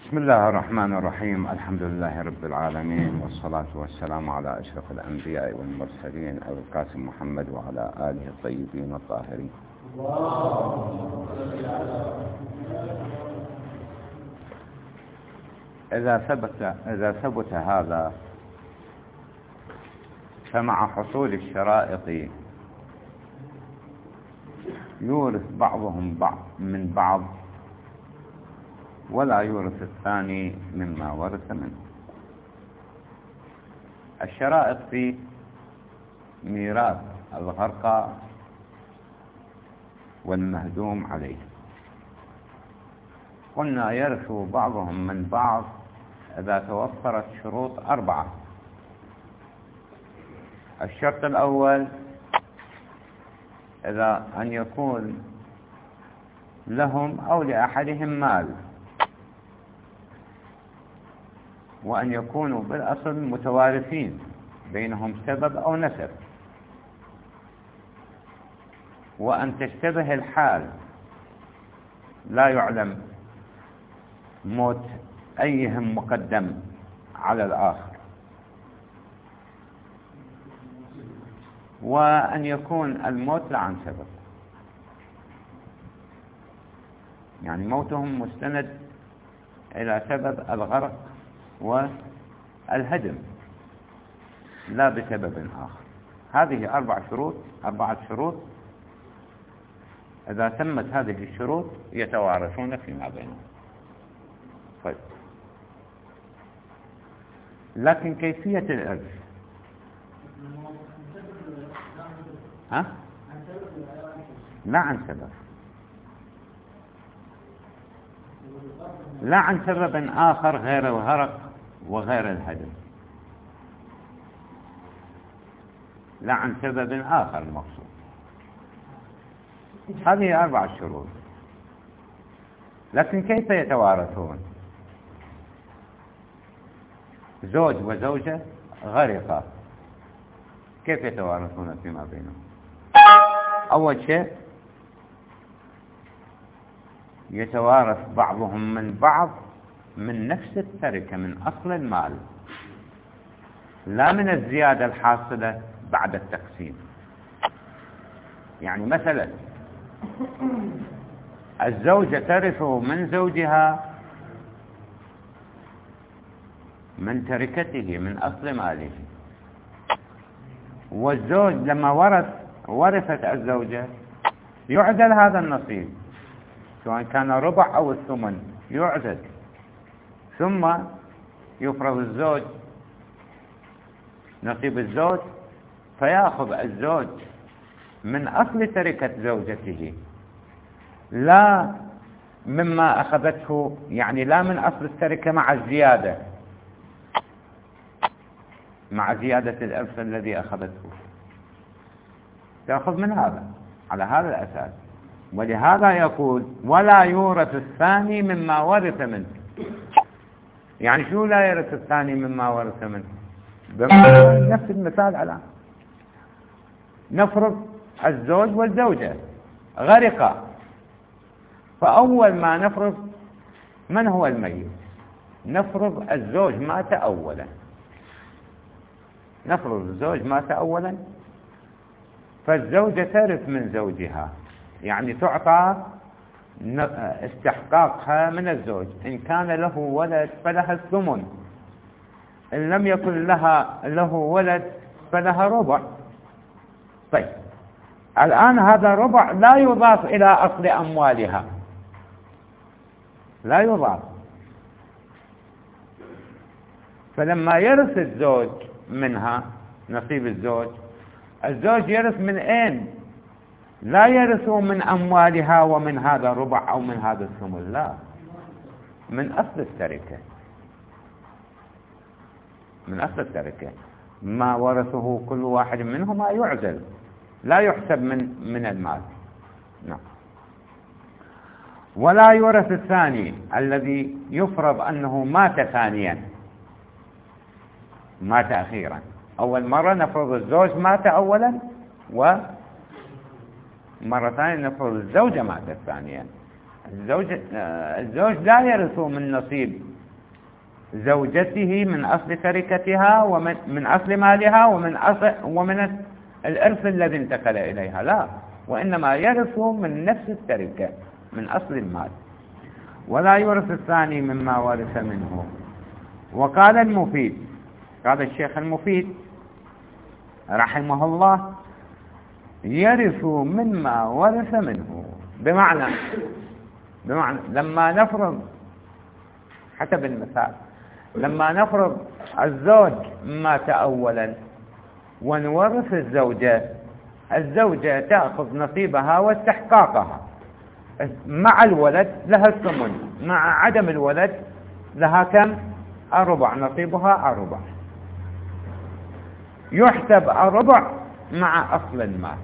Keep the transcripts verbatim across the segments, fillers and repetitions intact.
بسم الله الرحمن الرحيم. الحمد لله رب العالمين، والصلاة والسلام على أشرف الأنبياء والمرسلين أبي القاسم محمد وعلى آله الطيبين الطاهرين. إذا ثبت إذا ثبت هذا، فمع حصول الشرائط يورث بعضهم بعض من بعض، ولا يورث الثاني مما ورث منه. الشرائط في ميراث الغرقى والمهدوم عليه. قلنا يرث بعضهم من بعض إذا توفرت شروط أربعة. الشرط الأول إذا أن يكون لهم أو لأحدهم مال، وأن يكونوا بالأصل متوارثين بينهم سبب أو نسب، وأن تشتبه الحال، لا يعلم موت أيهم مقدم على الآخر، وأن يكون الموت لا عن سبب، يعني موتهم مستند إلى سبب الغرق والهدم لا بسبب آخر. هذه أربع شروط أربعة شروط. إذا تمت هذه الشروط يتوارثون فيما بينهم. طيب، لكن كيفية الإرث ها؟ لا عن سبب، لا عن سبب آخر غير الغرق وغير الهدم، لا عن سبب آخر المقصود. هذه أربع شروط. لكن كيف يتوارثون؟ زوج وزوجة غرقا، كيف يتوارثون فيما بينهم؟ أول شيء يتوارث بعضهم من بعض من نفس التركة، من أصل المال، لا من الزيادة الحاصلة بعد التقسيم. يعني مثلا الزوجة ترث من زوجها من تركته من أصل ماله، والزوج لما ورث ورثت الزوجة يعدل هذا النصيب، سواء كان ربع أو الثمن يعدل، ثم يفرض الزوج نصيب الزوج، فيأخذ الزوج من أصل تركة زوجته، لا مما أخذته، يعني لا من أصل التركة مع الزيادة مع زيادة الإرث الذي أخذته، تأخذ من هذا على هذا الأساس. ولهذا يقول ولا يورث الثاني مما ورث منه. يعني شو لا يورث الثاني مما ورث منه؟ نفس المثال الآن، نفرض الزوج والزوجة غرقا، فأول ما نفرض من هو الميت؟ نفرض الزوج مات أولا، نفرض الزوج مات أولا، فالزوجة ترث من زوجها، يعني تعطى استحقاقها من الزوج. إن كان له ولد فلها الثمن، إن لم يكن لها له ولد فلها ربع. طيب، الآن هذا ربع لا يضاف إلى أصل أموالها، لا يضاف. فلما يرث الزوج منها نصيب الزوج، الزوج يرث من أين؟ لا يرث من أموالها ومن هذا الربع أو من هذا الثمن، لا، من أصل التركة، من أصل التركة. ما ورثه كل واحد منهما يعزل، لا يحسب من من المال. نعم. ولا يورث الثاني الذي يفرض أنه مات ثانيا، مات أخيرا. أول مرة نفرض الزوج مات أولا، ومرة ثانية نفرض الزوجة ماتت ثانيا. الزوج الزوج لا يرث من نصيب زوجته من أصل تركتها ومن من أصل مالها ومن أصل ومن الإرث الذي انتقل إليها، لا، وإنما يرث من نفس التركة من أصل المال، ولا يورث الثاني مما ورث منه. وقال المفيد، قال الشيخ المفيد رحمه الله: يرث مما ورث منه، بمعنى بمعنى لما نفرض حسب المثال، لما نفرض الزوج مات أولا ونورث الزوجة، الزوجة تأخذ نصيبها واستحقاقها، مع الولد لها الثمن، مع عدم الولد لها كم؟ الربع، نصيبها الربع، يحسب الربع مع أصل المال.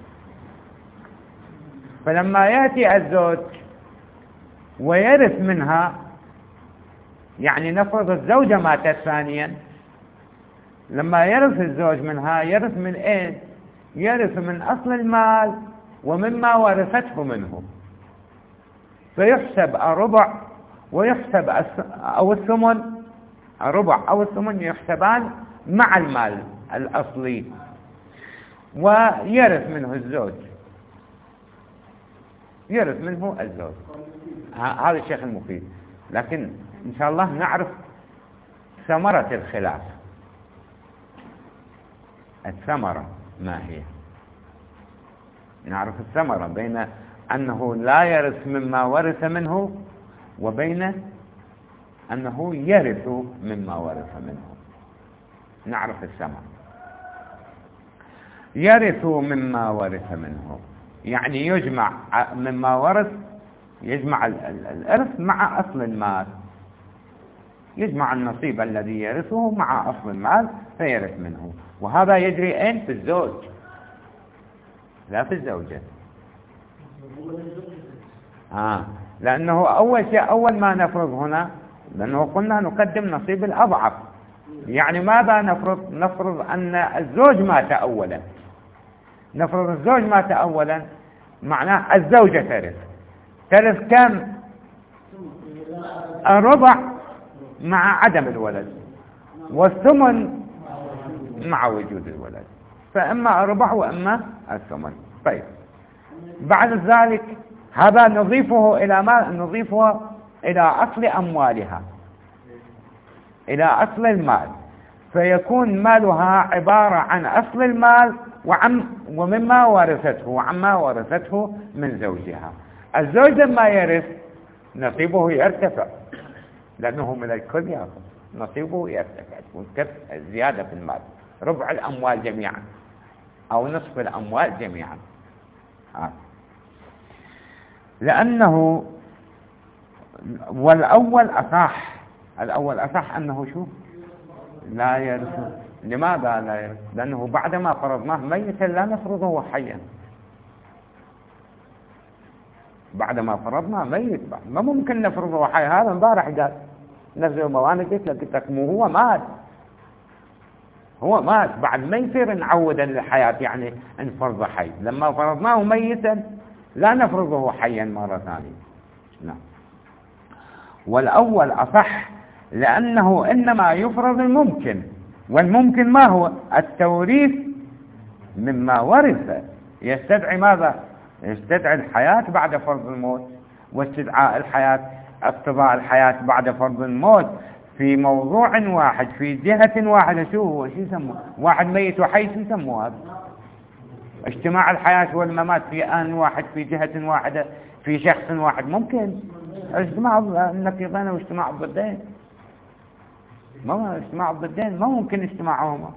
فلما يأتي الزوج ويرث منها، يعني نفرض الزوجة ماتت ثانيا، لما يرث الزوج منها يرث من ايه؟ يرث من أصل المال ومما ورثته منه، فيحسب الربع ويحسب أو الثمن، الربع أو الثمن يحسبان مع المال الأصلي، ويرث منه الزوج، يرث منه الزوج. هذا الشيخ المفيد. لكن إن شاء الله نعرف ثمرة الخلاف، الثمرة ما هي؟ نعرف الثمرة بين أنه لا يرث مما ورث منه وبين أنه يرث مما ورث منه. نعرف الثمرة. يرث مما ورث منه يعني يجمع مما ورث، يجمع الإرث مع أصل المال، يجمع النصيب الذي يرثه مع أصل المال فيرث منه. وهذا يجري أين؟ في الزوج، لا في الزوجة. آه. لأنه أول شيء، أول ما نفرض هنا، لأنه قلنا نقدم نصيب الأضعف، يعني ماذا نفرض؟ نفرض أن الزوج مات أولا، نفرض الزوج مات أولا، معناه الزوجة ترث، ترث كم؟ الربع مع عدم الولد، والثمن مع وجود الولد، فإما الربع وإما الثمن. طيب، بعد ذلك هذا نضيفه إلى ما؟ نضيفه إلى أصل أموالها، إلى أصل المال، فيكون مالها عبارة عن أصل المال وعم ومما ورثته وعما ورثته من زوجها. الزوج لما يرث نصيبه يرتفع، لأنه من الكل يأخذ، نصيبه يرتفع، تكون زيادة في المال، ربع الأموال جميعا أو نصف الأموال جميعا. آه. لأنه والأول أصح، الأول أصح أنه شو؟ لا يرث. لماذا لا يرث؟ لأنه بعدما فرضناه ميتا لا نفرضه حيا، بعدما فرضنا ميت ما ممكن نفرضه حي. هذا امبارح قال نفسه، ما انا قلت لك قلت مو هو مات، هو مات بعد ما يصير نعود للحياة، يعني نفرضه حي. لما فرضناه ميتا لا نفرضه حيا مرة ثانية. نعم. والأول أصح، لأنه إنما يفرض الممكن، والممكن ما هو؟ التوريث مما ورث، يستدعي ماذا؟ يستدعي الحياة بعد فرض الموت، واستدعاء الحياة، اقتضاء الحياة بعد فرض الموت في موضوع واحد، في جهة واحدة. شو هو؟ شو يسموه؟ واحد ميت وحي، شو يسموه هذا؟ اجتماع الحياة والممات في آن واحد، في جهة واحدة، في شخص واحد. ممكن اجتماع النقيضين واجتماع الضدين، ما اجتماع الضدين ما ممكن اجتماعهما.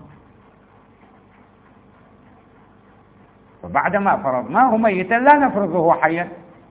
فبعدما فرضناه ميتا لا نفرضه حيا.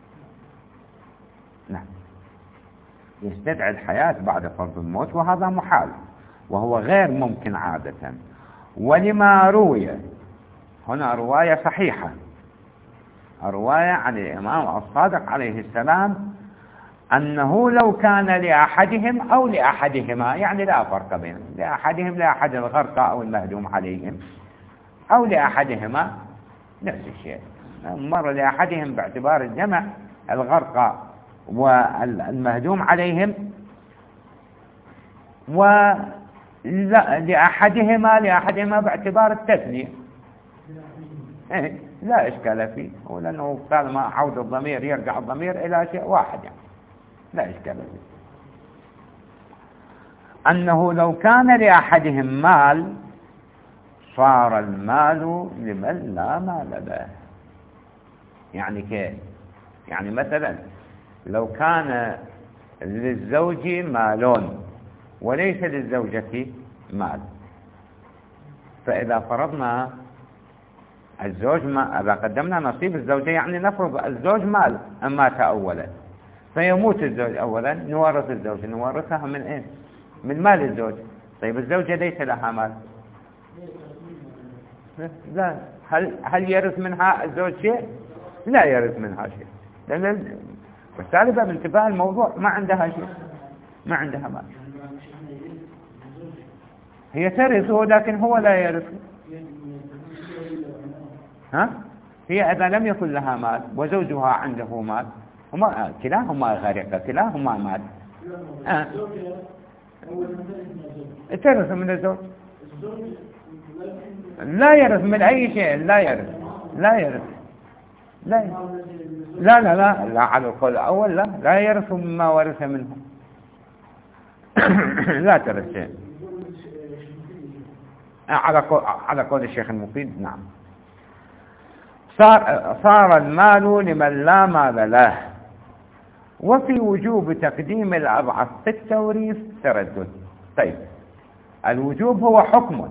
نعم. يستدعي الحياة بعد فرض الموت، وهذا محال وهو غير ممكن عادة. ولما روي هنا رواية صحيحة، رواية عن الإمام الصادق عليه السلام أنه لو كان لأحدهم أو لأحدهما، يعني لا فرق بينهم، لأحدهم لأحد الغرقى أو المهدوم عليهم، أو لأحدهما نفس الشيء، مر لأحدهم باعتبار الجمع، الغرقى والمهدوم عليهم ولأحدهما لأحدهما باعتبار التثنية. إيه لا إشكال فيه، ولأنه طالما عود الضمير يرجع الضمير إلى شيء واحد يعني لا إشكال فيه. أنه لو كان لأحدهم مال صار المال لمن لا مال له. يعني كيف؟ يعني مثلا لو كان للزوج مالون وليس للزوجة مال، فإذا فرضنا الزوج ما إذا قدمنا نصيب الزوجة يعني نفرض الزوج مال مات أولا، فيموت الزوج أولا، نورث الزوجة نورثها من إيه؟ من مال الزوج. طيب الزوجة ليس لها مال، لا هل هل يرث منها الزوج شيء؟ لا يرث منها شيء، لأن بالتالي باب انتباه الموضوع ما عندها شيء، ما عندها مال. هي ترثه لكن هو لا يرث. ها؟ هي إذا لم يكن لها مال وزوجها عنده مال هما كلاهما غرق، كلاهما مال. آه. ترث من الزوج، لا يرث من أي شيء، لا يرث لا يرث لا لا لا لا, لا على القول الأول لا لا يرث مما ورث منه لا ترث شيء على قول على قول الشيخ المفيد. نعم. صار صار المال لمن لا مال له. وفي وجوب تقديم الأضعف في التوريث تردد. طيب الوجوب هو حكم،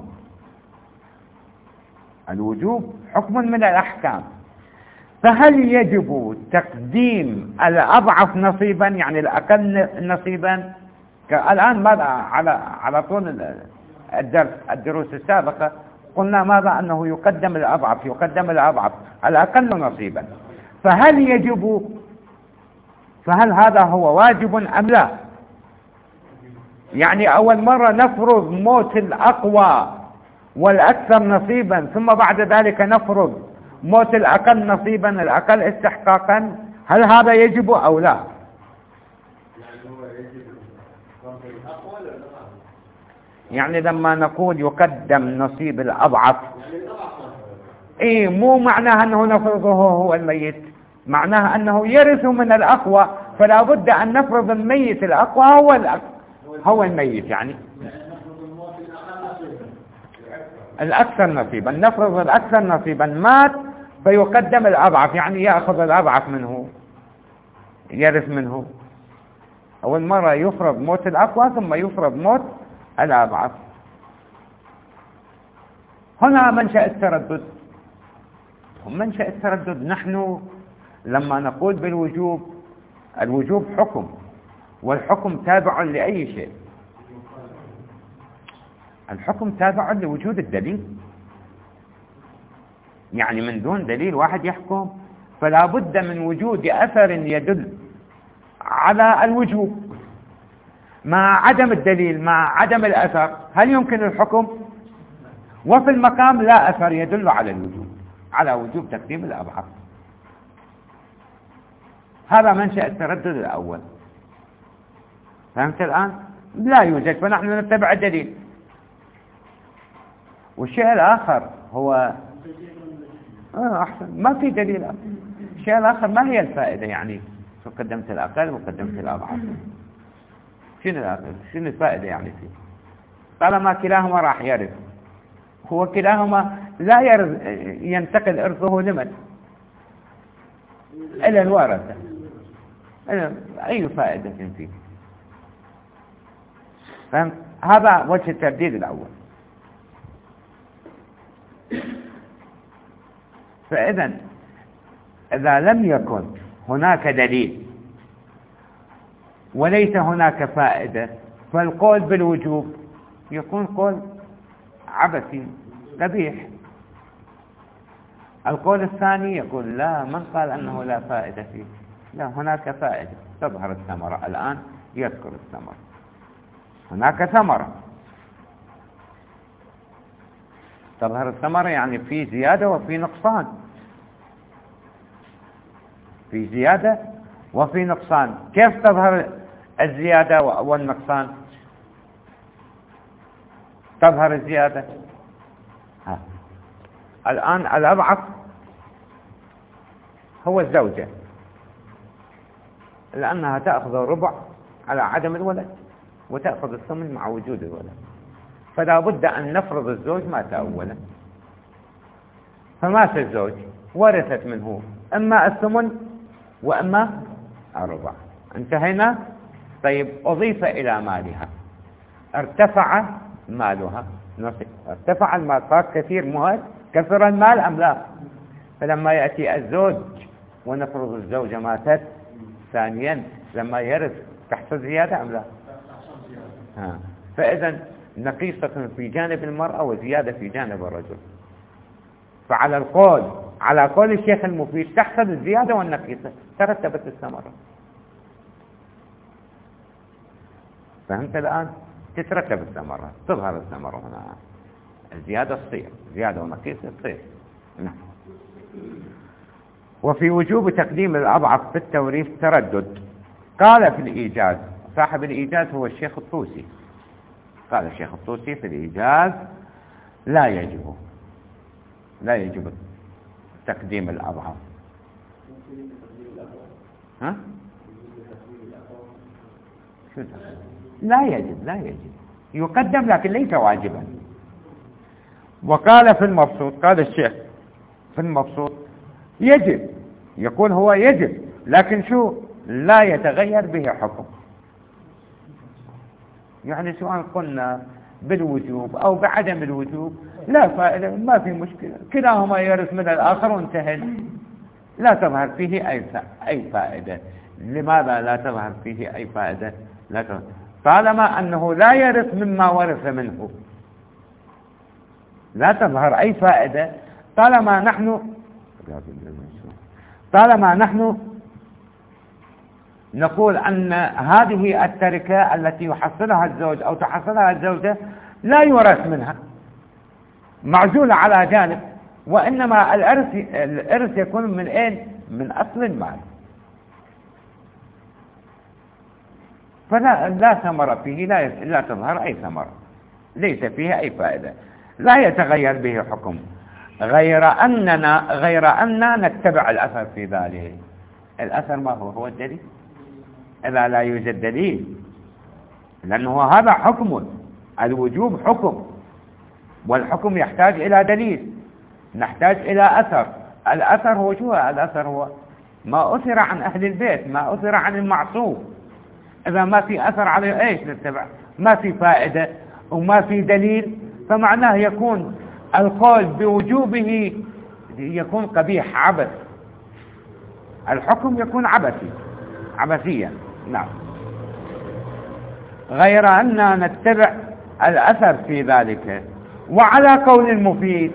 الوجوب حكم من الأحكام، فهل يجب تقديم الأضعف نصيبا يعني الأقل نصيبا؟ الآن ماذا على على طول الدرس الدروس السابقة قلنا ماذا؟ أنه يقدم الأضعف يقدم الأضعف الأقل نصيبا، فهل يجب فهل هذا هو واجب أم لا؟ يعني أول مرة نفرض موت الأقوى والأكثر نصيبا، ثم بعد ذلك نفرض موت الأقل نصيبا الأقل استحقاقا، هل هذا يجب أو لا؟ يعني لما نقول يقدم نصيب الأضعف إيه مو معناها أنه نفرضه هو الميت، معناها أنه يرث من الأقوى، فلا بد أن نفرض الميت الأقوى هو هو الميت، يعني الأكثر نصيبا، نفرض الأكثر نصيبا مات فيقدم الأضعف، يعني يأخذ الأضعف منه يرث منه. أول مرة يفرض موت الأقوى ثم يفرض موت الأضعف. هنا منشأ التردد، منشأ التردد نحن لما نقول بالوجوب، الوجوب حكم، والحكم تابع لأي شيء، الحكم تابع لوجود الدليل، يعني من دون دليل واحد يحكم، فلا بد من وجود أثر يدل على الوجوب. مع عدم الدليل مع عدم الأثر هل يمكن الحكم؟ وفي المقام لا أثر يدل على الوجوب، على وجوب تقديم الأضعف. هذا منشأ التردد الأول. فهمت الآن؟ لا يوجد، فنحن نتبع الدليل. والشيء الآخر هو آه أحسن ما في دليل. الشيء الآخر ما هي الفائدة؟ يعني قدمت الأقل وقدمت الأضعف، شنو الأقل؟ شنو الفائدة يعني فيه؟ طالما كلاهما راح يرث، هو كلاهما لا يرث، ينتقل إرثه لمن؟ إلى الورثة. أي فائدة فيه؟ فهمت؟ هذا وجه الترديد الأول. فإذا إذا لم يكن هناك دليل وليس هناك فائدة، فالقول بالوجوب يكون قول عبثي قبيح. القول الثاني يقول لا، من قال أنه لا فائدة فيه؟ لا، هناك فائدة، تظهر الثمرة. الآن يذكر الثمرة، هناك ثمرة تظهر الثمرة، يعني في زيادة وفي نقصان، في زيادة وفي نقصان. كيف تظهر الزيادة والنقصان؟ تظهر الزيادة. ها. الآن الأضعف هو الزوجة، لأنها تأخذ الربع على عدم الولد وتأخذ الثمن مع وجود الولد، فلا بد أن نفرض الزوج مات أولا. فمات الزوج ورثت منه إما الثمن وإما الربع. انتهينا. طيب أضيف إلى مالها، ارتفع مالها، ارتفع المال، صار كثير مال، كثر المال أم لا؟ فلما يأتي الزوج ونفرض الزوجة ماتت ثانيا، لما يرث تحصل زيادة أم لا؟ ها. فإذا نقيصة في جانب المرأة وزيادة في جانب الرجل. فعلى القول على قول الشيخ المفيد تحصل الزيادة والنقيصة، ترتبت الثمرة. فهمت الآن؟ تترتب الثمرة، تظهر الثمرة هنا، الزيادة تصير زيادة ونقيصة تصير. نعم. وفي وجوب تقديم الأضعف في التوريث تردد. قال في الإيجاز، صاحب الإيجاز هو الشيخ الطوسي، قال الشيخ الطوسي في الإيجاز لا يجب لا يجب تقديم الأضعف. ها؟ شو لا يجب لا يجب يقدم لكن ليس واجبا. وقال في المبسوط، قال الشيخ في المبسوط يجب، يقول هو يجب لكن شو لا يتغير به حكم. يعني سواء قلنا بالوجوب أو بعدم الوجوب لا فائدة، ما في مشكلة، كلاهما يرث من الآخر وانتهى، لا تظهر فيه أي أي فائدة. لماذا لا تظهر فيه أي فائدة؟ لا تظهر طالما أنه لا يرث مما ورث منه، لا تظهر أي فائدة. طالما نحن طالما نحن نقول أن هذه التركة التي يحصلها الزوج أو تحصلها الزوجة لا يورث منها، معزولة على جانب، وإنما الإرث الإرث يكون من أين؟ من أصل المال. فلا لا ثمرة فيه، لا لا تظهر أي ثمرة، ليس فيها أي فائدة، لا يتغير به حكم، غير أننا غير أننا نتبع الأثر في ذلك. الأثر ما هو؟ هو الدليل. إذا لا يوجد دليل، لأنه هذا حكم، الوجوب حكم، والحكم يحتاج إلى دليل، نحتاج إلى أثر. الأثر هو شو؟ الأثر هو ما أثر عن أهل البيت، ما أثر عن المعصوم. إذا ما في أثر عليه إيش نتبع؟ ما في فائدة وما في دليل، فمعناه يكون القول بوجوبه يكون قبيح، عبث، الحكم يكون عبثي عبثيا. نعم. غير أننا نتبع الأثر في ذلك. وعلى قول المفيد،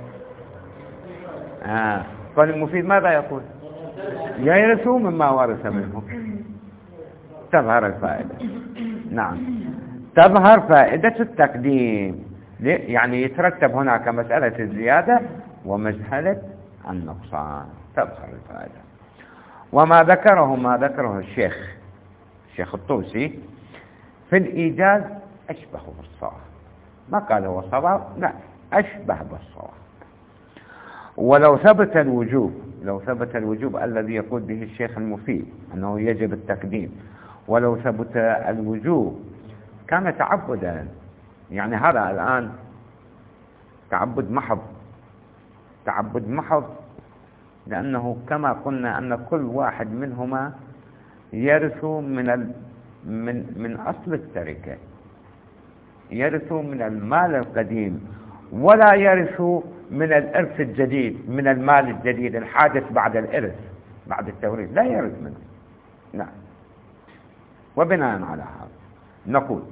آه. قول المفيد ماذا يقول؟ يرثوا مما ورث منه، تظهر الفائدة. نعم، تظهر فائدة التقديم، يعني يترتب هناك مسألة الزيادة ومسألة النقصان، تظهر الفائدة. وما ذكره ما ذكره الشيخ الشيخ الطوسي في الإيجاز أشبه بالصواب، ما قال هو صواب، لا، أشبه بالصواب. ولو ثبت الوجوب لو ثبت الوجوب الذي يقول به الشيخ المفيد أنه يجب التقديم، ولو ثبت الوجوب كان تعبدا، يعني هذا الآن تعبد محض تعبد محض لأنه كما قلنا أن كل واحد منهما يرث من ال من من أصل التركة، يرث من المال القديم، ولا يرث من الإرث الجديد، من المال الجديد الحادث بعد الإرث بعد التوريث، لا يرث منه. نعم. وبناء على هذا نقول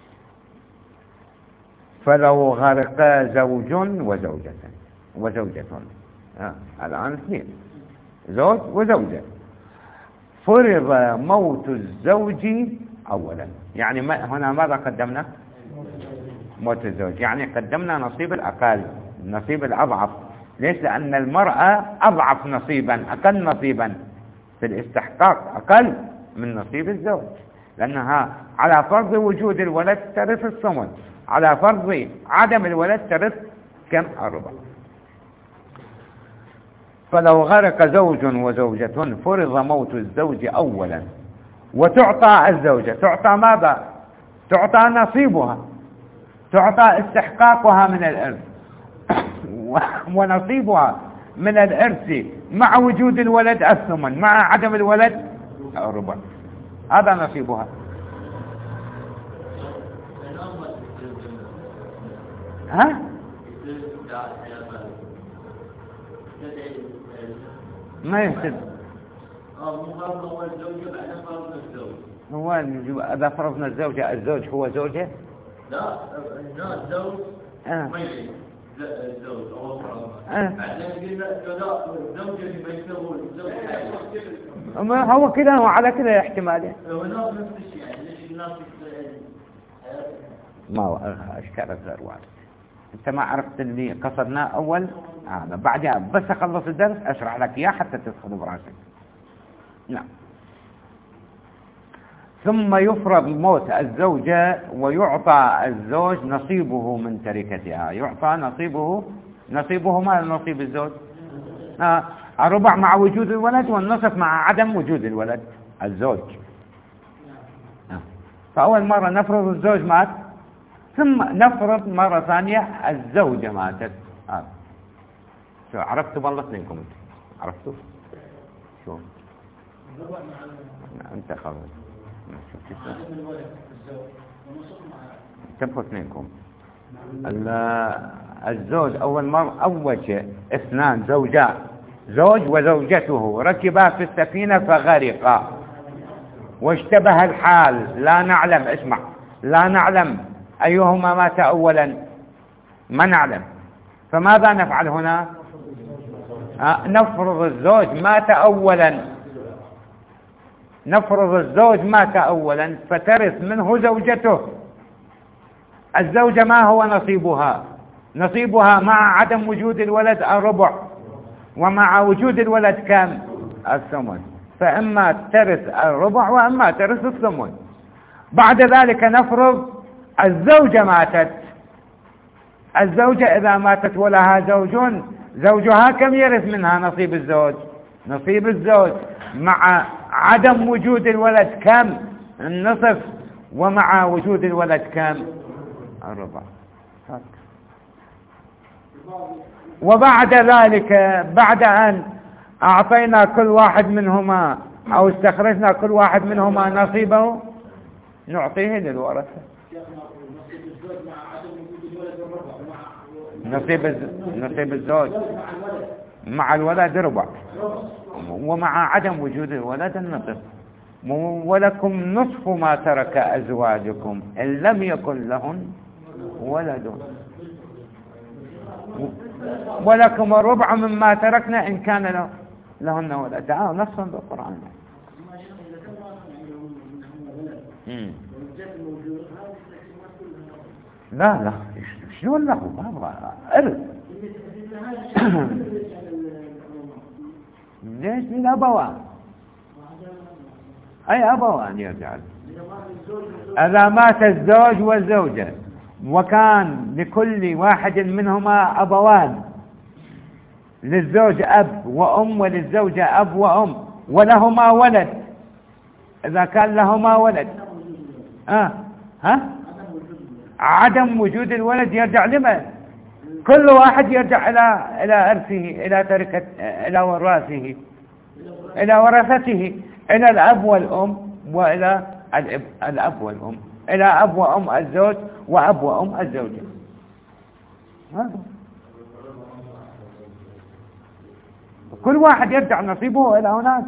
فلو غرق زوج وزوجة وزوجة آه. الآن اثنين، زوج وزوجة، فرض موت الزوج أولا، يعني ما هنا ماذا قدمنا؟ موت الزوج، يعني قدمنا نصيب الأقل، نصيب الأضعف. ليش؟ لأن المرأة أضعف نصيبا، أقل نصيبا في الاستحقاق، أقل من نصيب الزوج، لأنها على فرض وجود الولد ترث الثمن، على فرض عدم الولد ترث كم؟ الربع. فلو غرق زوج وزوجة فرض موت الزوج أولا وتعطى الزوجة، تعطى ماذا؟ تعطى نصيبها، تعطى استحقاقها من الإرث ونصيبها من الإرث مع وجود الولد الثمن، مع عدم الولد الربع، هذا نصيبها. ها؟ ما يحسد. هو إذا فرضنا الزوجة، الزوج هو زوجة؟ لا لا زوج ميت الزوج أو فرضنا بعدين قلنا زوجة يميتون الزوج ما هو كده، هو على كده احتمالين. هو نفس الشيء يعني ليش الناس ما هو اشكالك غير واضح. انت ما عرفت اللي قصدناه اول هذا، بعدها بس اخلص الدرس اشرح لك اياه حتى تدخل براسك. نعم. ثم يفرض موت الزوجة ويعطى الزوج نصيبه من تركتها، يعطى نصيبه نصيبه ما نصيب الزوج؟ آه. الربع مع وجود الولد والنصف مع عدم وجود الولد الزوج. آه. فأول مرة نفرض الزوج مات، ثم نفرض مرة ثانية الزوجة ماتت. آه. شو عرفتوا والله اثنينكم؟ عرفتوا؟ شو؟ انت خلاص تبقوا اثنينكم. الزوج أول مرة أول شيء اثنان زوجان، زوج وزوجته ركبا في السفينة فغرقا واشتبه الحال، لا نعلم، اسمع، لا نعلم أيهما مات أولا، ما نعلم. فماذا نفعل هنا؟ آه نفرض الزوج مات أولا، نفرض الزوج مات أولا فترث منه زوجته. الزوجة ما هو نصيبها؟ نصيبها مع عدم وجود الولد الربع، ومع وجود الولد كم؟ الثمن. فإما ترث الربع وإما ترث الثمن. بعد ذلك نفرض الزوجة ماتت. الزوجة إذا ماتت ولها زوج، زوجها كم يرث منها نصيب الزوج؟ نصيب الزوج مع عدم وجود الولد كم؟ النصف، ومع وجود الولد كم؟ الربع. وبعد ذلك بعد أن أعطينا كل واحد منهما أو استخرجنا كل واحد منهما نصيبه نعطيه للورثة. نصيب نصيب الزوج مع الولد ربع، ومع عدم وجود الولد النصف. ولكم نصف ما ترك أزواجكم إن لم يكن لهن ولد، ولكم الربع مما تركنا إن كان له لهن ولد. آه نص بالقرآن. لا لا شلون له؟ ما أبغى أرث. ليش؟ للأبوان. أي أبوان يجعل. إذا مات الزوج والزوجة وكان لكل واحد منهما أبوان، للزوج أب وأم وللزوجة أب وأم ولهما ولد، إذا كان لهما ولد آه. ها؟ عدم وجود الولد يرجع لمن؟ كل واحد يرجع إلى إلى إرثه، إلى تركة، إلى وراثه، إلى ورثته، إلى الأب والأم وإلى الأب, الأب والأم، إلى أب وأم الزوج وأب وأم الزوجة. هذا كل واحد يرجع نصيبه إلى هناك.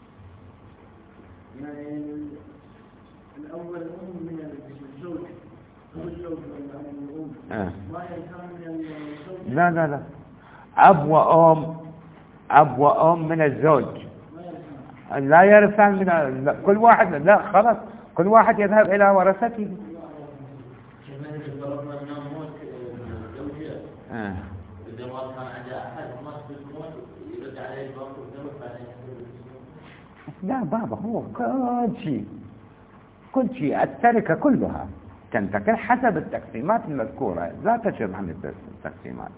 يعني الأول أم من الزوج، الزوج والأم ما يفهم من الزوج. لا لا لا أب وأم، أب وأم من الزوج لا يرثان من كل واحد. لا خلاص كل واحد يذهب إلى ورثته. آه. لا بابا هو كل شيء كل شيء التركة كلها تنتقل حسب التقسيمات المذكورة، لا تشذ عن التقسيمات.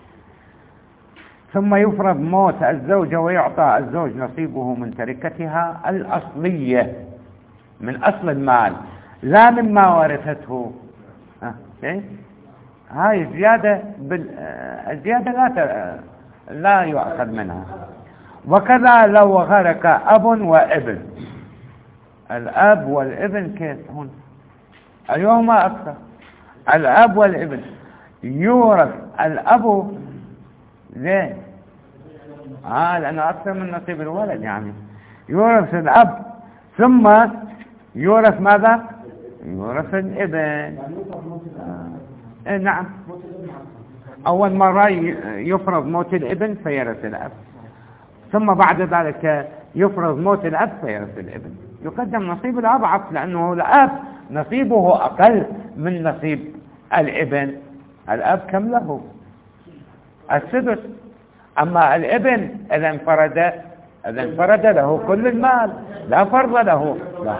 ثم يفرض موت الزوجة ويعطى الزوج نصيبه من تركتها الأصلية من أصل المال، لا مما ورثته. ها إيه؟ هاي زيادة بال... الزيادة لا ت... لا يؤخذ منها. وكذا لو غرق أب وابن، الأب والابن كيف هون؟ أيهما أكثر؟ الأب والابن. يورث الأب ليه؟ آه لأنه أكثر من نصيب الولد، يعني يورث الأب ثم يورث ماذا؟ يورث الابن. آه. نعم، أول مرة يفرض موت الابن فيرث الأب، ثم بعد ذلك يفرض موت الأب فيرث الابن. يقدم نصيب الأضعف لأنه الأب نصيبه أقل من نصيب الابن. الأب كم له؟ السدس. أما الابن إذا انفرد إذا انفرد له كل المال، لا فرض له. لا.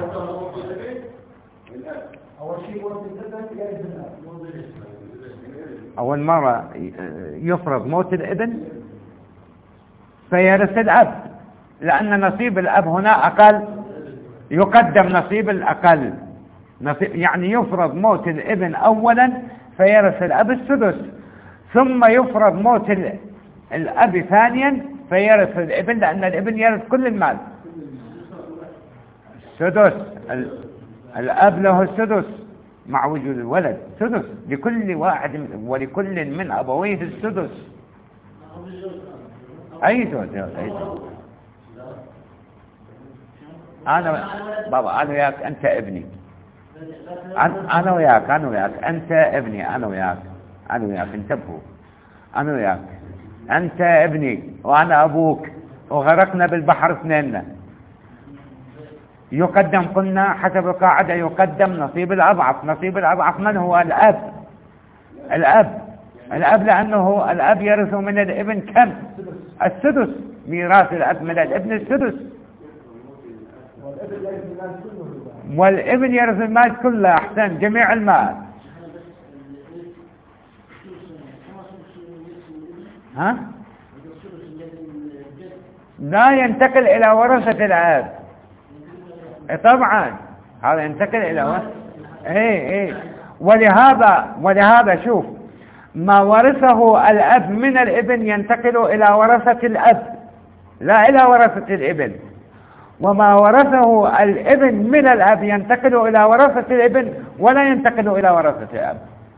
أول مرة يفرض موت الابن فيرث الأب، لأن نصيب الأب هنا أقل، يقدم نصيب الأقل. نصيب يعني يفرض موت الابن أولا فيرث الأب السدس، ثم يفرض موت الأب ثانيا فيرث الابن، لأن الابن يرث كل المال. السدس، الأب له السدس مع وجود الولد، سدس لكل واحد ولكل من أبويه السدس. أي زوج أي زوج. أنا بابا أنا وياك أنت ابني، أنا وياك أنا وياك أنت ابني، أنا وياك أنا وياك انتبهوا، أنا وياك أنت ابني وأنا أبوك وغرقنا بالبحر اثنيننا. يقدم قلنا حسب القاعدة يقدم نصيب الأضعف. نصيب الأضعف من هو؟ الأب. الأب الأب لأنه الأب يرث من الابن كم؟ السدس. ميراث الأب من الابن السدس، والابن يرث المال كله. أحسن، جميع المال. ها؟ لا ينتقل إلى ورثة الأب طبعا، هذا ينتقل إلى ورثة. ايه ايه ولهذا ولهذا شوف، ما ورثه الأب من الابن ينتقل إلى ورثة الأب لا إلى ورثة الابن، وما ورثه الابن من الأب ينتقل إلى ورثة الابن ولا ينتقل إلى ورثة الأب.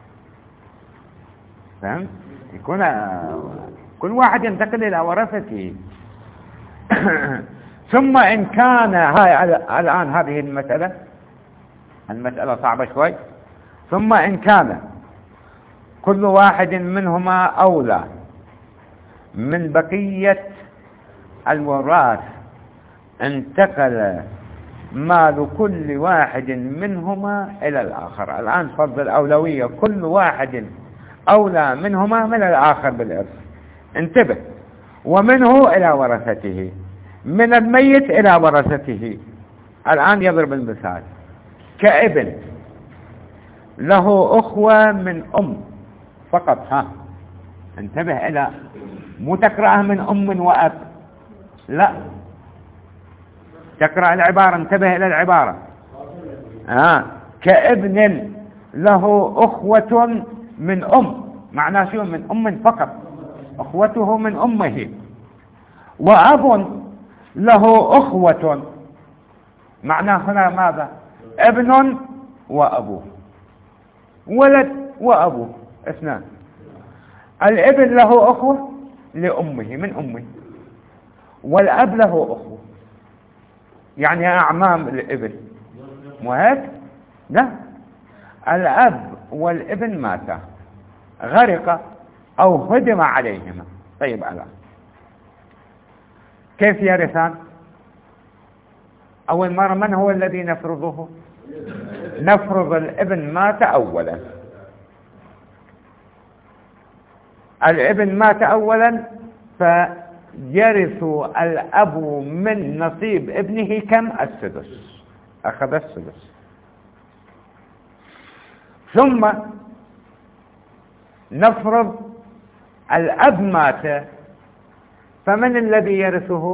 فهمت؟ يكون كل واحد ينتقل إلى ورثته. ثم إن كان هاي الآن هذه المسألة المسألة صعبة شوي. ثم إن كان كل واحد منهما أولى من بقية الوراث انتقل مال كل واحد منهما إلى الآخر. الآن فرض الأولوية، كل واحد أولى منهما من الآخر بالإرث. انتبه، ومنه إلى ورثته، من الميت إلى ورثته. الآن يضرب المثال كابن له أخوة من أم فقط. ها انتبه، إلى مو تقرأها من أم وأب، لا تقرأ العبارة، انتبه إلى العبارة. ها كابن له أخوة من أم، معناه شو؟ من أم فقط، أخوته من أمه. وأب له أخوة، معناه هنا ماذا؟ ابن وأبوه، ولد وأبوه اثنان. الابن له أخوة لأمه من أمه، والأب له أخوة يعني أعمام الابن. مو هيك؟ لا، الأب والابن ماتا، غرق أو هدم عليهما. طيب الآن كيف يرثان؟ أول مرة من هو الذي نفرضه؟ نفرض الابن مات أولا. الابن مات أولا فيرث الأب من نصيب ابنه كم؟ السدس. أخذ السدس. ثم نفرض الأب مات، فمن الذي يرثه؟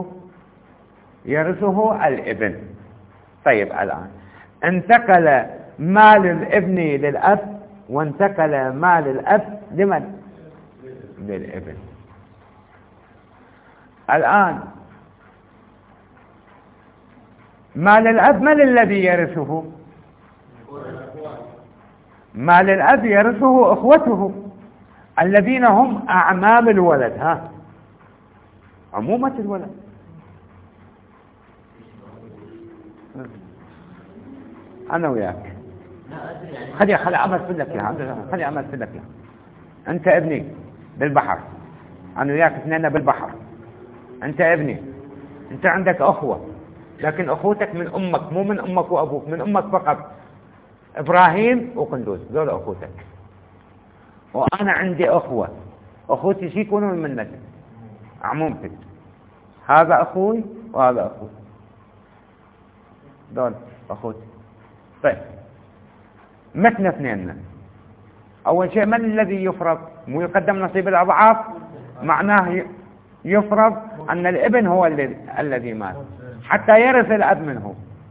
يرثه الابن. طيب الآن انتقل مال الابن للأب، وانتقل مال الأب لمن؟ للابن. الآن مال الأب من الذي يرثه؟ مال الأب يرثه أخوته الذين هم أعمام الولد، ها عمومة الولد. أنا وياك خلي خلي أمثل لك يا خلي أمثل لك يا أنت ابني بالبحر، أنا وياك اثنين بالبحر. أنت ابني، أنت عندك أخوة، لكن أخوتك من أمك، مو من أمك وأبوك، من أمك فقط. إبراهيم وقندوز دول أخوتك. وأنا عندي أخوة، أخوتي شي يكونوا من منك عمومتك. هذا أخوي وهذا أخوي، دول أخوتي. طيب مثل اثنيننا. أول شيء من الذي يفرض؟ مو يقدم نصيب الأضعاف، معناه يفرض أن الابن هو الذي مات حتى يرث الأب منه.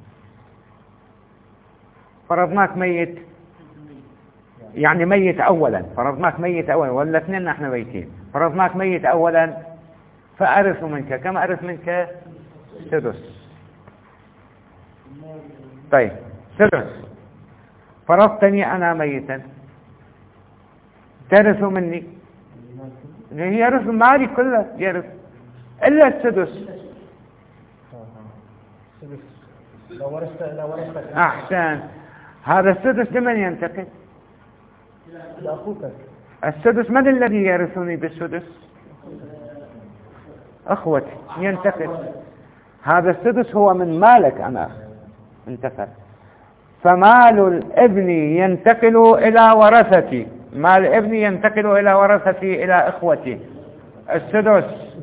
فرضناك ميت، يعني ميت أولا، فرضناك ميت أولا، ولا اثنين نحن ميتين. فرضناك ميت أولا، فأرث منك كم أرث منك؟ سدس. طيب سدس. فرضتني أنا ميتا، ترث مني، يرث مالي كله، يرث إلا السدس. أحسن. هذا السدس لمن ينتقل؟ السدس من الذي يرثني بالسدس؟ أخوتي ينتقل. هذا السدس هو من مالك أنا انتقل. فمال الابن ينتقل إلى ورثتي، مال ابني ينتقل إلى ورثتي إلى إخوتي السدس.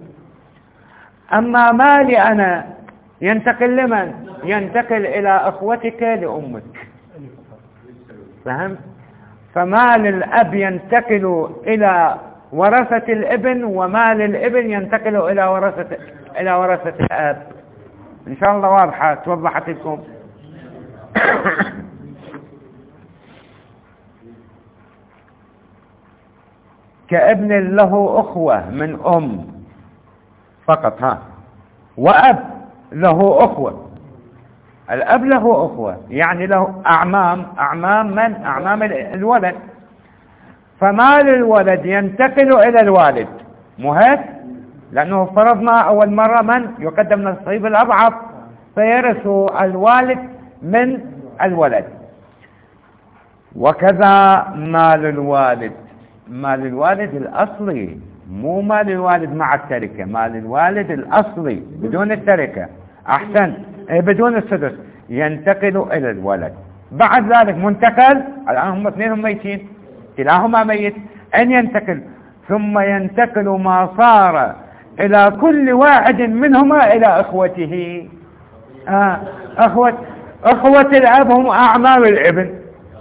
أما مالي أنا ينتقل لمن؟ ينتقل إلى أخوتك لأمك. فهمت؟ فمال الأب ينتقل إلى ورثة الابن، ومال الابن ينتقل إلى ورثة إلى ورثة الأب. إن شاء الله واضحة، توضحت لكم. كابن له أخوة من أم فقط، ها، وأب له أخوة. الأب له أخوة يعني له أعمام. أعمام من؟ أعمام الولد. فمال الولد ينتقل إلى الوالد، مو هيك؟ لأنه فرضنا أول مرة من يقدم نصيب الأضعف، فيرث الوالد من الولد. وكذا مال الوالد، مال الوالد الأصلي، مو مال الوالد مع التركة، مال الوالد الأصلي بدون التركة. أحسن، بدون السدس، ينتقل إلى الولد. بعد ذلك منتقل، الآن هم اثنين ميتين، كلاهما ميت. أن ينتقل ثم ينتقل ما صار إلى كل واحد منهما إلى أخوته. آه أخوة أخوة الأب هم أعمام الابن.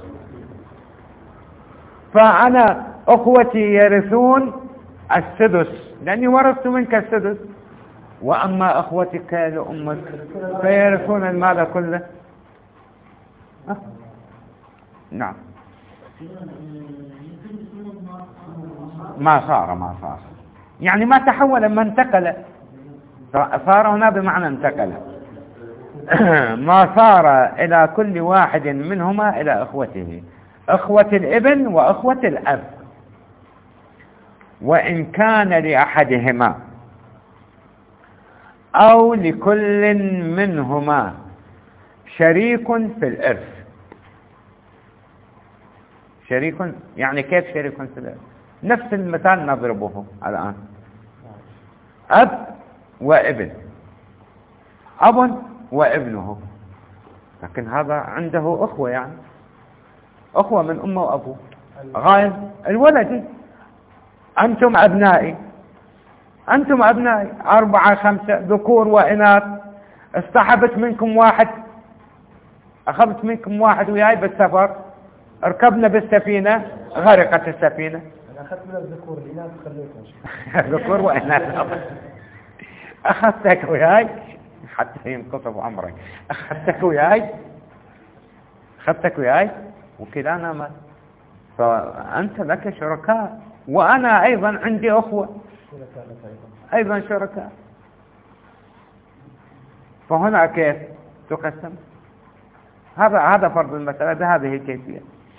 فأنا أخوتي يرثون السدس لأني ورثت منك السدس، وأما أخوتك لأمك فيرثون المال كله. أه؟ نعم. ما صار ما صار يعني ما تحول، ما انتقل. صار هنا بمعنى انتقل. ما صار إلى كل واحد منهما إلى أخوته، أخوة الابن وأخوة الأب. وإن كان لأحدهما أو لكل منهما شريك في الإرث. شريك يعني كيف شريك في الإرث؟ نفس المثال نضربه الآن. أب وابن، أب وابنه، لكن هذا عنده أخوة، يعني أخوة من أمه وأبوه غاية الولد. أنتم أبنائي، أنتم أبنائي أربعة خمسة ذكور وإناث، اصطحبت منكم واحد، أخذت منكم واحد وياي بالسفر، ركبنا بالسفينة غرقت السفينة. أنا أخذت من الذكور الإناث خليتهم. ذكور وإناث. أخذتك وياي حتى ينقصف عمرك. أخذتك وياي أخذتك وياي وكذا أنا ما. فأنت لك شركاء وأنا أيضا عندي أخوة أيضا شركاء. فهنا كيف تقسم؟ هذا هذا فرض المسألة بهذه الكيفية.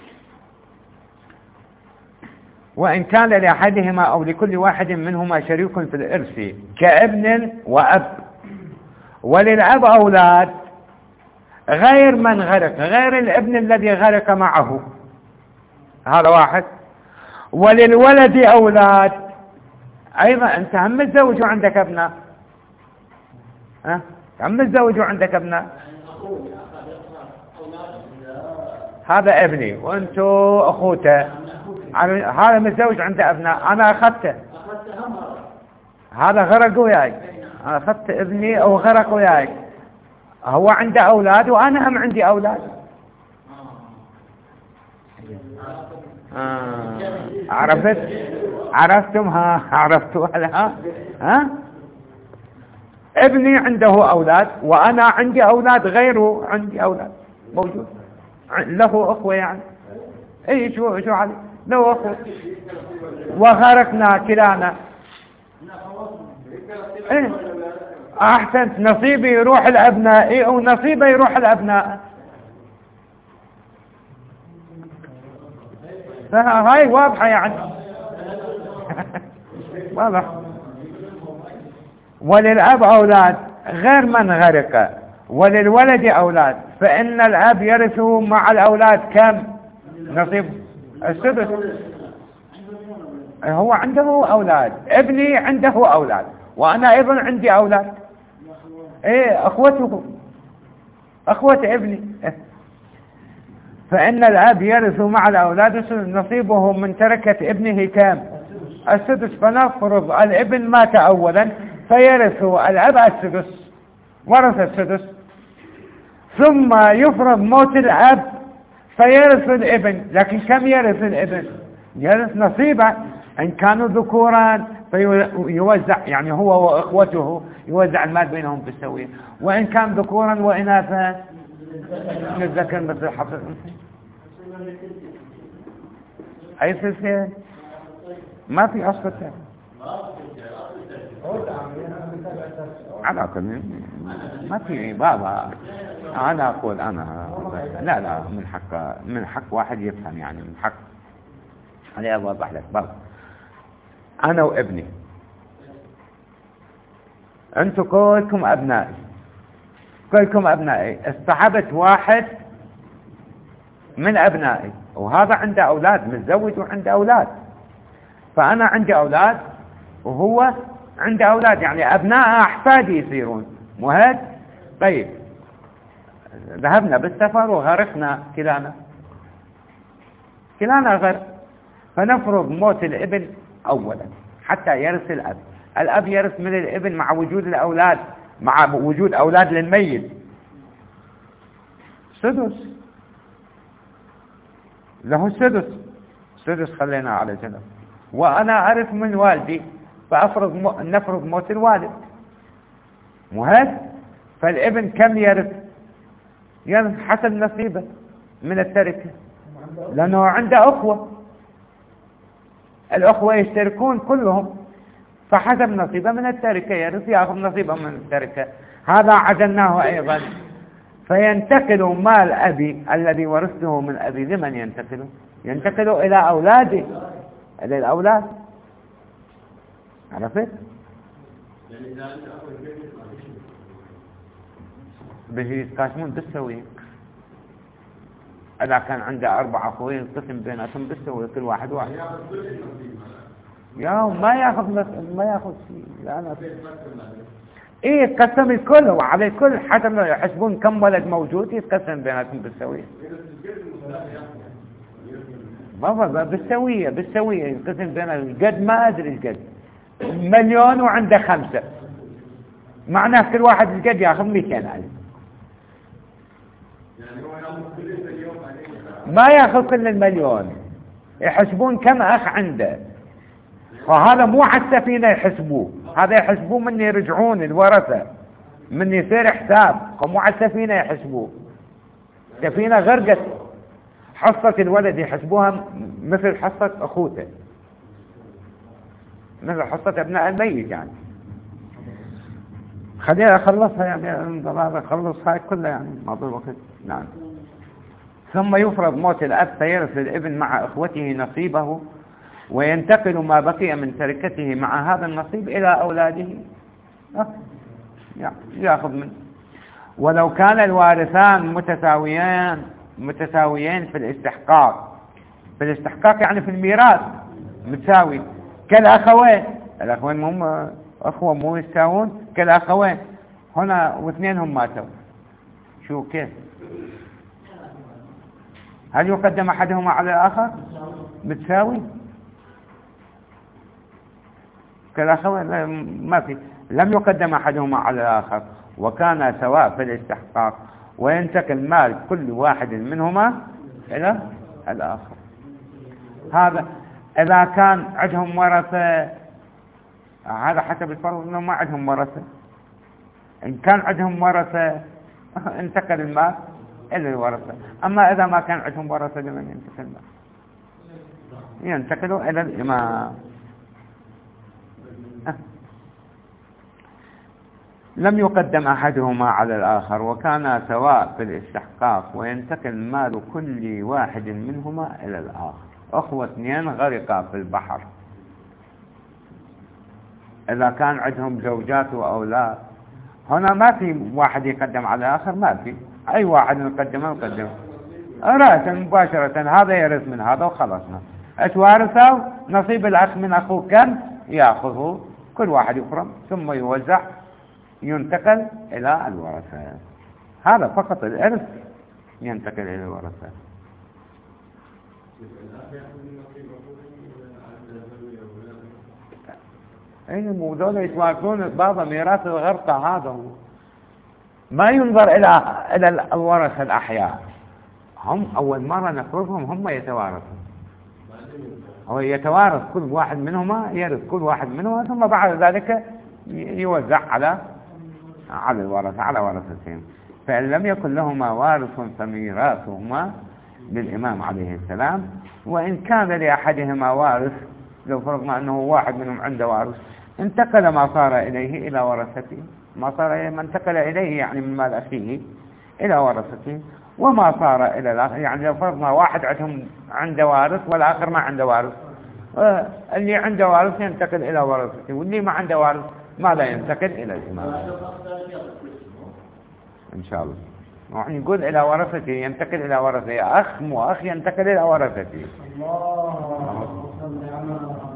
وإن كان لأحدهما أو لكل واحد منهما شريك في الإرث كابن وأب، وللأب أولاد غير من غرق، غير الابن الذي غرق معه، هذا واحد. وللولد أولاد أيضا. أنت هم متزوج وعندك أبناء، ها هم متزوج وعندك أبناء. هذا ابني وأنتو أخوته، هذا متزوج عنده أبناء، أنا أخذته، هذا غرق وياي، أنا أخذت ابني أو غرق وياي، هو عنده أولاد وأنا هم عندي أولاد. آه. عرفت عرفتم؟ ها عرفتوا ها ها ابني عنده أولاد وأنا عندي أولاد، غيره عندي أولاد موجود، له أخوة يعني. اي شو شو علي له أخوة وغرقنا كلانا. ايه احسنت، نصيبي يروح الأبناء ايه ونصيبي يروح الأبناء. هاي واضحة يعني. واضح. وللأب أولاد غير من غرق، وللولد أولاد، فإن الأب يرث مع الأولاد كم نصيب؟ السدس. هو عنده أولاد، ابني عنده أولاد وأنا أيضا عندي أولاد. إيه أخوته أخوة ابني. فإن الأب يرث مع الأولاد نصيبه من تركة ابنه كام؟ السدس. فنفرض الابن مات أولا فيرث الأب السدس، ورث السدس، ثم يفرض موت الأب فيرث الابن. لكن كم يرث الابن؟ يرث نصيبه. إن كانوا ذكورا فيوزع، يعني هو وإخوته يوزع المال بينهم بالسوية، وإن كان ذكورا وإناثا نتذكر مثل حفظ الأنثى. أي سلسلة ما في أصل ثاني على كل ما في بابا. أنا أقول أنا لا لا من حق من حق واحد يفهم، يعني من حق. أنا أوضح لك بابا. أنا وابني، أنتم كلكم أبنائي، كلكم أبنائي، استحبت واحد من أبنائي وهذا عنده أولاد، متزوج وعنده أولاد، فأنا عندي أولاد وهو عنده أولاد، يعني أبناء أحفادي يصيرون. مو هيك؟ طيب ذهبنا بالسفر وغرقنا كلانا كلانا غرق، فنفرض موت الابن أولا حتى يرث الأب. الأب يرث من الابن مع وجود الأولاد، مع وجود أولاد للميت سدس، له السدس. سدس خلينا على جنب. وأنا أرث من والدي فأفرض م... نفرض موت الوالد. مو هيك؟ فالابن كم يرث؟ يرث حسب نصيبه من التركة، لأنه عنده أخوة، الأخوة يشتركون كلهم، فحسب نصيبه من التركة يرث، يأخذ نصيبه من التركة. هذا عزلناه أيضا. فينتقل مال أبي الذي ورثته من أبي لمن ينتقل؟ ينتقل إلى أولاده، إلى الأولاد. عرفت؟ بيجي يتقاسمون بالسوية. إذا كان عنده أربع أخوين يقسم بيناتهم بالسوية، كل واحد واحد. يا ما ياخذ ما ياخذ شيء. لا أنا إيه يتقسم الكل، وعلى الكل حسب ما يحسبون كم ولد موجود يتقسم بيناتهم بالسوية. بابا بالسوية بالسوية يتقسم بيناتهم. قد ما أدري قد مليون وعنده خمسة، معناه كل واحد قد ياخذ مئتين ألف. ما ياخذ كل المليون، يحسبون كم اخ عنده، فهذا مو على السفينة يحسبوه، هذا يحسبوه من يرجعون الورثة، من يصير حساب، مو على السفينة يحسبوه. سفينة غرقت، حصة الولد يحسبوها مثل حصة اخوته، مثل حصة ابناء الميت يعني. خلينا اخلصها يعني، اخلص هاي كلها يعني ما ضل وقت. نعم. ثم يفرض موت الاب فيرث الابن مع اخوته نصيبه، وينتقل ما بقي من تركته مع هذا النصيب الى اولاده، ياخذ منه. ولو كان الوارثان متساويان متساويين في الاستحقاق، في الاستحقاق يعني في الميراث متساوي، كالاخوين، الاخوين هم اخوه مو يستاوون كالاخوين، هنا واثنينهم ماتوا، شو كيف؟ هل يقدم احدهما على الاخر؟ متساوي كالاخوين، ما في، لم يقدم احدهما على الاخر، وكان سواء في الاستحقاق، وينتقل مال كل واحد منهما الى الاخر. هذا اذا كان عندهم ورثه، هذا حسب الفرض انه ما عندهم ورثه. ان كان عندهم ورثه انتقل المال الى الورثه، اما اذا ما كان عندهم ورثه لمن ينتقل المال؟ ينتقلوا الى الامام. لم يقدم احدهما على الاخر، وكان سواء في الاستحقاق، وينتقل مال كل واحد منهما الى الاخر. اخوة اثنين غرقا في البحر، اذا كان عندهم زوجات واولاد، هنا ما في واحد يقدم على الاخر، ما في، اي واحد يقدمه يقدمه رأسا مباشرة، هذا يرث من هذا وخلصنا. اتوارثوا نصيب الاخ من اخوه كم ياخذه، كل واحد يفرم ثم يوزع، ينتقل الى الورثة. هذا فقط الارث ينتقل الى الورثة. اي مو ذولا يتوارثون بعض ميراث الغرقى، هذا ما ينظر الى الى الورثة الاحياء، هم اول مرة نفرضهم هم يتوارثون، هو يتوارث كل واحد منهما، يرث كل واحد منهما، ثم بعد ذلك يوزع على على الورثة، على ورثتهم. فإن لم يكن لهما وارث فميراثهما للإمام عليه السلام، وإن كان لأحدهما وارث، لو فرضنا أنه واحد منهم عنده وارث، انتقل ما صار إليه إلى ورثته، ما صار إليه ما انتقل إليه يعني من مال أخيه إلى ورثته، وما صار إلى الآخر، يعني لو فرضنا واحد عندهم عنده وارث والآخر ما عنده وارث، اللي عنده وارث ينتقل إلى ورثته، واللي ما عنده وارث ما لا ينتقل إلى الإمام إن شاء الله. يعني يقول إلى ورثته، ينتقل إلى ورثته، أخ مو أخ ينتقل إلى ورثته. الله